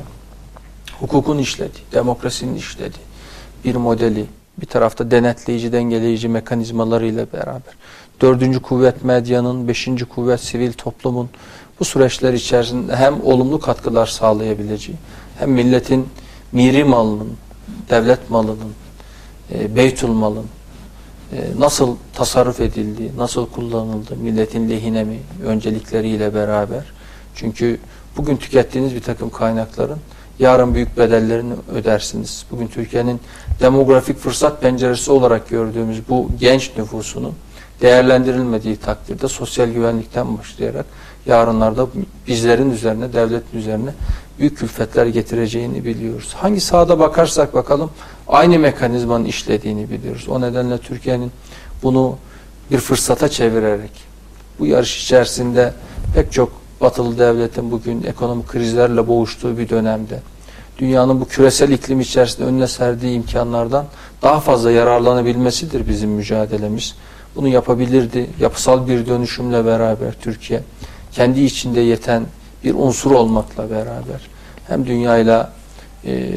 hukukun işlediği, demokrasinin işlediği bir modeli, bir tarafta denetleyici, dengeleyici mekanizmalarıyla beraber, dördüncü kuvvet medyanın, beşinci kuvvet sivil toplumun bu süreçler içerisinde hem olumlu katkılar sağlayabileceği, hem milletin miri malının, devlet malının, e, beytül malın e, nasıl tasarruf edildiği, nasıl kullanıldığı, milletin lehine mi öncelikleriyle beraber. Çünkü bugün tükettiğiniz bir takım kaynakların yarın büyük bedellerini ödersiniz. Bugün Türkiye'nin demografik fırsat penceresi olarak gördüğümüz bu genç nüfusunun değerlendirilmediği takdirde sosyal güvenlikten başlayarak yarınlarda bizlerin üzerine, devletin üzerine büyük külfetler getireceğini biliyoruz. Hangi sahada bakarsak bakalım aynı mekanizmanın işlediğini biliyoruz. O nedenle Türkiye'nin bunu bir fırsata çevirerek bu yarış içerisinde pek çok batılı devletin bugün ekonomik krizlerle boğuştuğu bir dönemde dünyanın bu küresel iklim içerisinde önüne serdiği imkanlardan daha fazla yararlanabilmesidir bizim mücadelemiz. Bunu yapabilirdi. Yapısal bir dönüşümle beraber Türkiye kendi içinde yeten bir unsur olmakla beraber hem dünyayla e,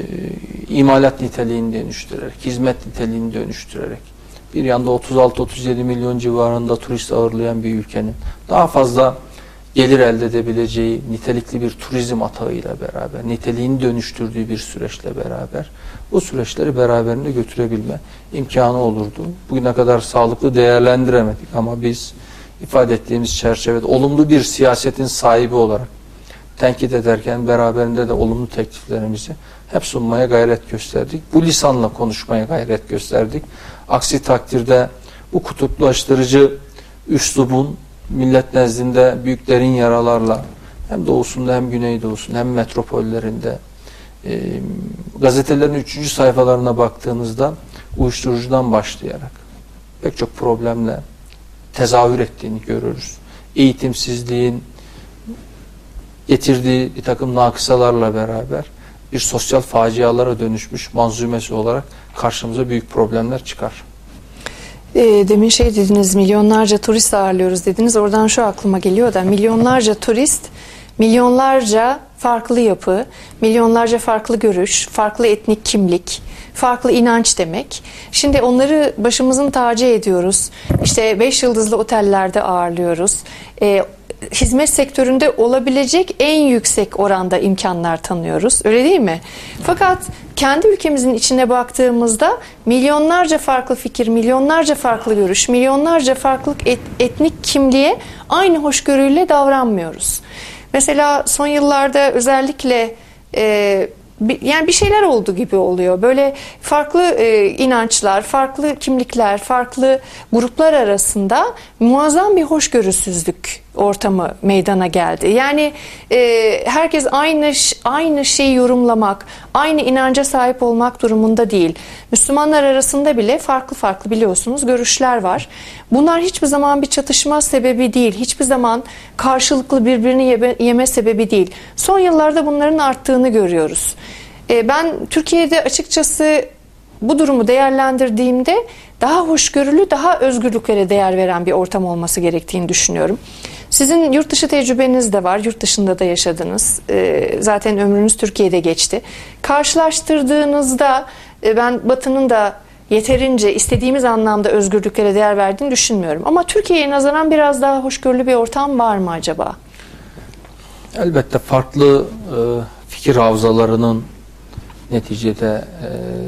imalat niteliğini dönüştürerek, hizmet niteliğini dönüştürerek bir yanda otuz altı otuz yedi milyon civarında turist ağırlayan bir ülkenin daha fazla gelir elde edebileceği nitelikli bir turizm atağıyla beraber, niteliğini dönüştürdüğü bir süreçle beraber bu süreçleri beraberinde götürebilme imkanı olurdu. Bugüne kadar sağlıklı değerlendiremedik ama biz ifade ettiğimiz çerçevede olumlu bir siyasetin sahibi olarak tenkit ederken beraberinde de olumlu tekliflerimizi hep sunmaya gayret gösterdik. Bu lisanla konuşmaya gayret gösterdik. Aksi takdirde bu kutuplaştırıcı üslubun millet nezdinde büyük derin yaralarla hem doğusunda hem güneydoğusunda hem metropollerinde e, gazetelerin üçüncü sayfalarına baktığınızda uyuşturucudan başlayarak pek çok problemle tezahür ettiğini görürüz. Eğitimsizliğin getirdiği bir takım nakısalarla beraber bir sosyal facialara dönüşmüş manzumesi olarak karşımıza büyük problemler çıkar. E, demin şey dediniz, milyonlarca turist ağırlıyoruz dediniz. Oradan şu aklıma geliyor da, milyonlarca turist, milyonlarca farklı yapı, milyonlarca farklı görüş, farklı etnik kimlik, farklı inanç demek. Şimdi onları başımızın tacı ediyoruz. İşte beş yıldızlı otellerde ağırlıyoruz. E, hizmet sektöründe olabilecek en yüksek oranda imkanlar tanıyoruz. Öyle değil mi? Fakat kendi ülkemizin içine baktığımızda milyonlarca farklı fikir, milyonlarca farklı görüş, milyonlarca farklı et, etnik kimliğe aynı hoşgörüyle davranmıyoruz. Mesela son yıllarda özellikle e, bir, yani bir şeyler oldu gibi oluyor. Böyle farklı e, inançlar, farklı kimlikler, farklı gruplar arasında muazzam bir hoşgörüsüzlük ortamı meydana geldi. Yani e, herkes aynı aynı şeyi yorumlamak, aynı inanca sahip olmak durumunda değil. Müslümanlar arasında bile farklı farklı biliyorsunuz görüşler var. Bunlar hiçbir zaman bir çatışma sebebi değil. Hiçbir zaman karşılıklı birbirini yeme, yeme sebebi değil. Son yıllarda bunların arttığını görüyoruz. E, ben Türkiye'de açıkçası bu durumu değerlendirdiğimde daha hoşgörülü, daha özgürlüklere değer veren bir ortam olması gerektiğini düşünüyorum. Sizin yurt dışı tecrübeniz de var, yurt dışında da yaşadınız. E, zaten ömrünüz Türkiye'de geçti. Karşılaştırdığınızda e, ben Batı'nın da yeterince istediğimiz anlamda özgürlüklere değer verdiğini düşünmüyorum. Ama Türkiye'ye nazaran biraz daha hoşgörülü bir ortam var mı acaba? Elbette farklı e, fikir havzalarının neticede e,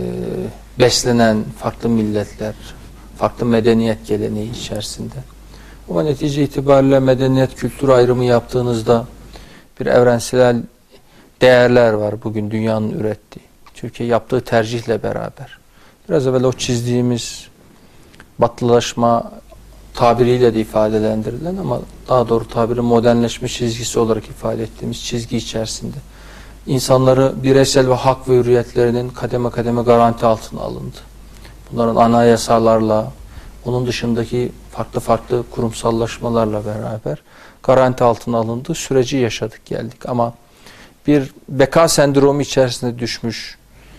beslenen farklı milletler, farklı medeniyet geleneği içerisinde. Ama netice itibariyle medeniyet kültür ayrımı yaptığınızda bir evrensel değerler var bugün dünyanın ürettiği. Türkiye yaptığı tercihle beraber. Biraz evvel o çizdiğimiz batılılaşma tabiriyle de ifadelendirilen ama daha doğru tabiri modernleşme çizgisi olarak ifade ettiğimiz çizgi içerisinde insanları bireysel ve hak ve hürriyetlerinin kademe kademe garanti altına alındı. Bunların anayasalarla, onun dışındaki farklı farklı kurumsallaşmalarla beraber garanti altına alındığı süreci yaşadık geldik. Ama bir beka sendromu içerisinde düşmüş,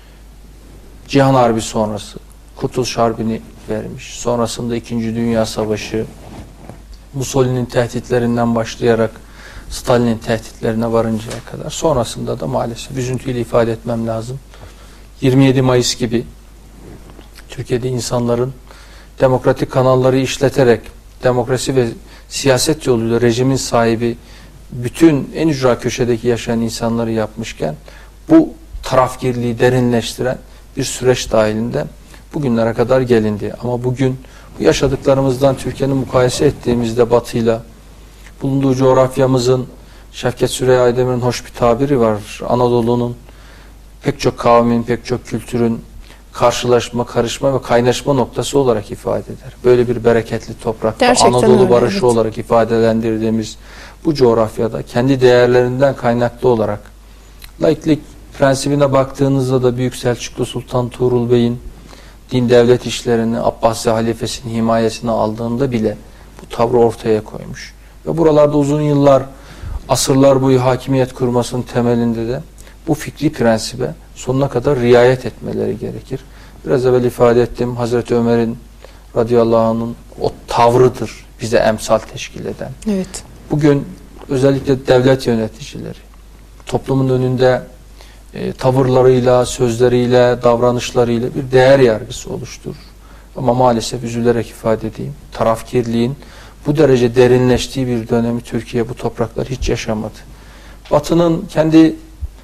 Cihan Harbi sonrası Kurtuluş Harbi'ni vermiş, sonrasında İkinci Dünya Savaşı, Mussolini'nin tehditlerinden başlayarak Stalin'in tehditlerine varıncaya kadar, sonrasında da maalesef üzüntüyle ifade etmem lazım, yirmi yedi Mayıs gibi Türkiye'de insanların demokratik kanalları işleterek demokrasi ve siyaset yoluyla rejimin sahibi bütün en ücra köşedeki yaşayan insanları yapmışken bu tarafgirliği derinleştiren bir süreç dahilinde bugünlere kadar gelindi. Ama bugün bu yaşadıklarımızdan Türkiye'nin mukayese ettiğimizde Batı'yla, bulunduğu coğrafyamızın, Şevket Süreyya Aydemir'in hoş bir tabiri var, Anadolu'nun pek çok kavmin, pek çok kültürün karşılaşma, karışma ve kaynaşma noktası olarak ifade eder. Böyle bir bereketli toprakta, gerçekten Anadolu öyle, barışı evet. olarak ifadelendirdiğimiz bu coğrafyada kendi değerlerinden kaynaklı olarak laiklik prensibine baktığınızda da Büyük Selçuklu Sultan Tuğrul Bey'in din devlet işlerini Abbasi halifesinin himayesine aldığında bile bu tavrı ortaya koymuş. Ve buralarda uzun yıllar, asırlar boyu hakimiyet kurmasının temelinde de bu fikri prensibe sonuna kadar riayet etmeleri gerekir. Biraz evvel ifade ettiğim Hazreti Ömer'in radıyallahu anh'ın o tavrıdır bize emsal teşkil eden. Evet. Bugün özellikle devlet yöneticileri toplumun önünde e, tavırlarıyla, sözleriyle, davranışlarıyla bir değer yargısı oluşturur. Ama maalesef üzülerek ifade edeyim, tarafkirliğin bu derece derinleştiği bir dönemi Türkiye bu topraklar hiç yaşamadı. Batı'nın kendi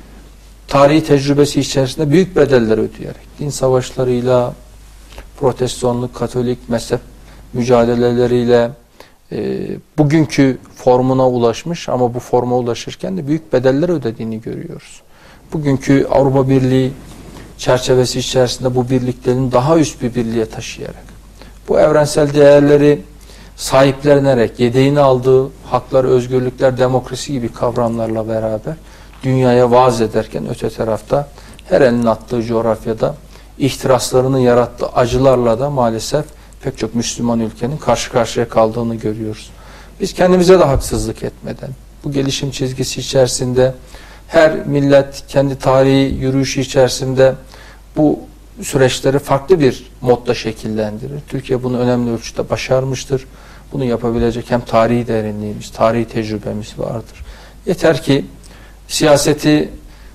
tarihi tecrübesi içerisinde büyük bedeller ödeyerek, din savaşlarıyla, protestanlık, katolik mezhep mücadeleleriyle e, bugünkü formuna ulaşmış ama bu forma ulaşırken de büyük bedeller ödediğini görüyoruz. Bugünkü Avrupa Birliği çerçevesi içerisinde bu birliklerin daha üst bir birliğe taşıyarak, bu evrensel değerleri sahiplenerek, yedeğini aldığı haklar, özgürlükler, demokrasi gibi kavramlarla beraber dünyaya vaaz ederken öte tarafta her elinin attığı coğrafyada ihtiraslarını yarattığı acılarla da maalesef pek çok Müslüman ülkenin karşı karşıya kaldığını görüyoruz. Biz kendimize de haksızlık etmeden bu gelişim çizgisi içerisinde her millet kendi tarihi yürüyüşü içerisinde bu süreçleri farklı bir modda şekillendirir. Türkiye bunu önemli ölçüde başarmıştır. Bunu yapabilecek hem tarihi derinliğimiz, tarihi tecrübemiz vardır. Yeter ki siyaseti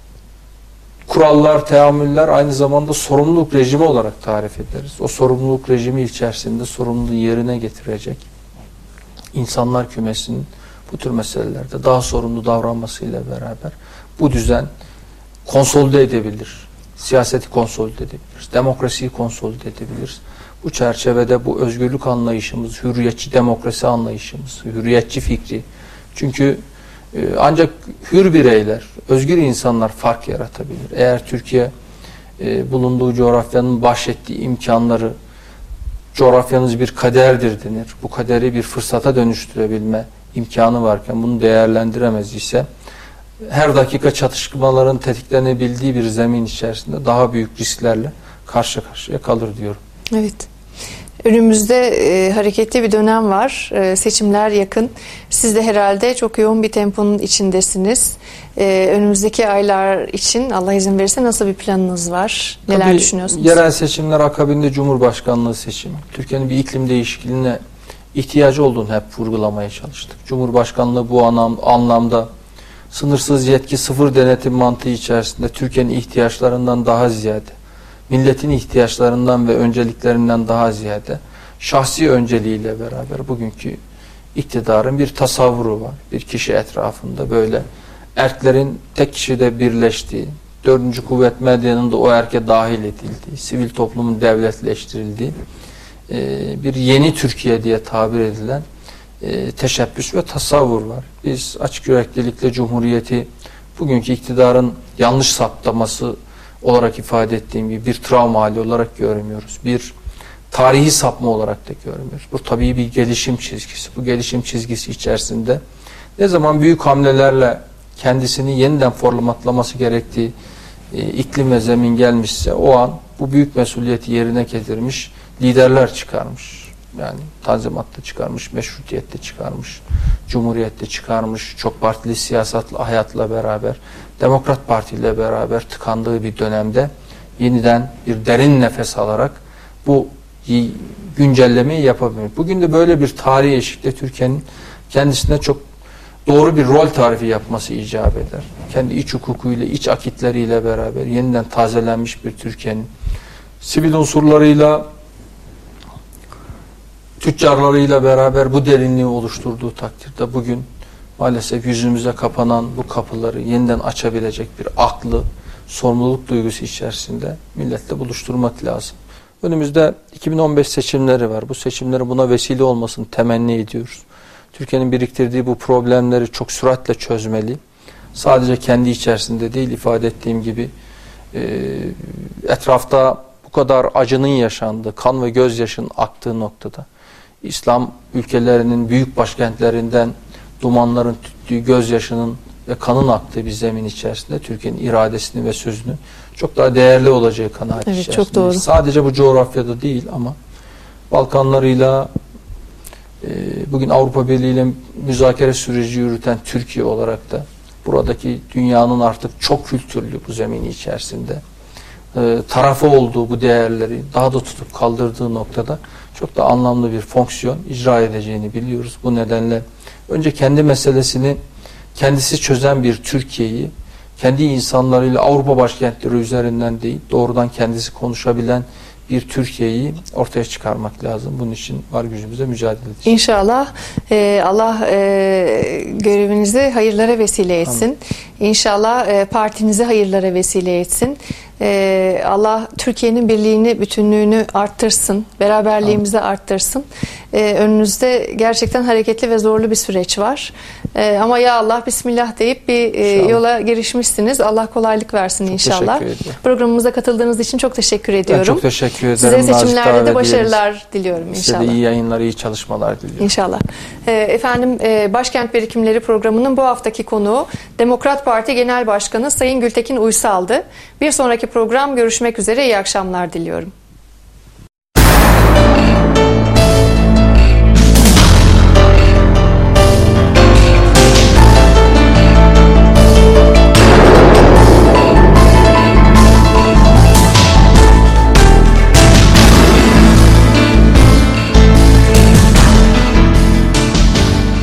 kurallar, teamüller aynı zamanda sorumluluk rejimi olarak tarif ederiz. O sorumluluk rejimi içerisinde sorumluluğu yerine getirecek insanlar kümesinin bu tür meselelerde daha sorumlu davranmasıyla beraber bu düzen konsolide edebilir. Siyaseti konsolide edebiliriz. Demokrasiyi konsolide edebiliriz. Bu çerçevede bu özgürlük anlayışımız, hürriyetçi demokrasi anlayışımız, hürriyetçi fikri. Çünkü e, ancak hür bireyler, özgür insanlar fark yaratabilir. Eğer Türkiye e, bulunduğu coğrafyanın bahşettiği imkanları, coğrafyanız bir kaderdir denir. Bu kaderi bir fırsata dönüştürebilme imkanı varken bunu değerlendiremez ise her dakika çatışmaların tetiklenebildiği bir zemin içerisinde daha büyük risklerle karşı karşıya kalır diyorum. Evet. Önümüzde e, hareketli bir dönem var. E, seçimler yakın. Siz de herhalde çok yoğun bir temponun içindesiniz. E, önümüzdeki aylar için Allah izin verirse nasıl bir planınız var? Neler Tabii, düşünüyorsunuz? Yerel seçimler akabinde Cumhurbaşkanlığı seçimi. Türkiye'nin bir iklim değişikliğine ihtiyacı olduğunu hep vurgulamaya çalıştık. Cumhurbaşkanlığı bu anlam, anlamda sınırsız yetki, sıfır denetim mantığı içerisinde Türkiye'nin ihtiyaçlarından daha ziyade, milletin ihtiyaçlarından ve önceliklerinden daha ziyade şahsi önceliğiyle beraber bugünkü iktidarın bir tasavvuru var. Bir kişi etrafında böyle erklerin tek kişide birleştiği, dördüncü kuvvet medyanın da o erke dahil edildiği, sivil toplumun devletleştirildiği bir yeni Türkiye diye tabir edilen teşebbüs ve tasavvur var. Biz açık yüreklilikle Cumhuriyeti bugünkü iktidarın yanlış saptaması olarak ifade ettiğim gibi bir travma hali olarak görmüyoruz. Bir tarihi sapma olarak da görmüyoruz. Bu tabii bir gelişim çizgisi. Bu gelişim çizgisi içerisinde ne zaman büyük hamlelerle kendisini yeniden formatlaması gerektiği e, iklim ve zemin gelmişse o an bu büyük mesuliyeti yerine getirmiş liderler çıkarmış. Yani Tanzimat'ta çıkarmış, Meşrutiyet'te çıkarmış, Cumhuriyet'te çıkarmış, çok partili siyasatla, hayatla beraber, Demokrat Parti ile beraber tıkandığı bir dönemde yeniden bir derin nefes alarak bu güncellemeyi yapabilir. Bugün de böyle bir tarihi eşikte Türkiye'nin kendisine çok doğru bir rol tarifi yapması icap eder. Kendi iç hukukuyla, iç akitleriyle beraber yeniden tazelenmiş bir Türkiye'nin sivil unsurlarıyla, tüccarlarıyla beraber bu derinliği oluşturduğu takdirde bugün maalesef yüzümüze kapanan bu kapıları yeniden açabilecek bir aklı, sorumluluk duygusu içerisinde milletle buluşturmak lazım. Önümüzde iki bin on beş seçimleri var. Bu seçimlerin buna vesile olmasını temenni ediyoruz. Türkiye'nin biriktirdiği bu problemleri çok süratle çözmeli. Sadece kendi içerisinde değil, ifade ettiğim gibi etrafta bu kadar acının yaşandığı, kan ve gözyaşının aktığı noktada İslam ülkelerinin büyük başkentlerinden dumanların tüttüğü, gözyaşının ve kanın aktığı bir zemin içerisinde Türkiye'nin iradesini ve sözünü çok daha değerli olacağı kanaati evet, içerisinde. çok doğru. Sadece bu coğrafyada değil ama Balkanlarıyla e, bugün Avrupa Birliği ile müzakere süreci yürüten Türkiye olarak da buradaki dünyanın artık çok kültürlü bu zemini içerisinde e, tarafı olduğu bu değerleri daha da tutup kaldırdığı noktada çok da anlamlı bir fonksiyon icra edeceğini biliyoruz. Bu nedenle önce kendi meselesini kendisi çözen bir Türkiye'yi, kendi insanlarıyla Avrupa başkentleri üzerinden değil, doğrudan kendisi konuşabilen bir Türkiye'yi ortaya çıkarmak lazım. Bunun için var gücümüzle mücadele edeceğiz. İnşallah e, Allah e, görevinizi hayırlara vesile etsin. Amin. İnşallah e, partinizi hayırlara vesile etsin. E, Allah Türkiye'nin birliğini, bütünlüğünü arttırsın. Beraberliğimizi Amin. arttırsın. E, önünüzde gerçekten hareketli ve zorlu bir süreç var. E, ama ya Allah Bismillah deyip bir e, yola girişmişsiniz. Allah kolaylık versin çok inşallah. Programımıza katıldığınız için çok teşekkür ediyorum. Ben çok teşekkür ederim. Size seçimlerde de başarılar ederiz. diliyorum inşallah. Size de iyi yayınlar, iyi çalışmalar diliyorum. İnşallah. E, efendim e, Başkent Birikimleri programının bu haftaki konuğu Demokrat Parti Genel Başkanı Sayın Gültekin Uysal'dı. Bir sonraki program görüşmek üzere. İyi akşamlar diliyorum.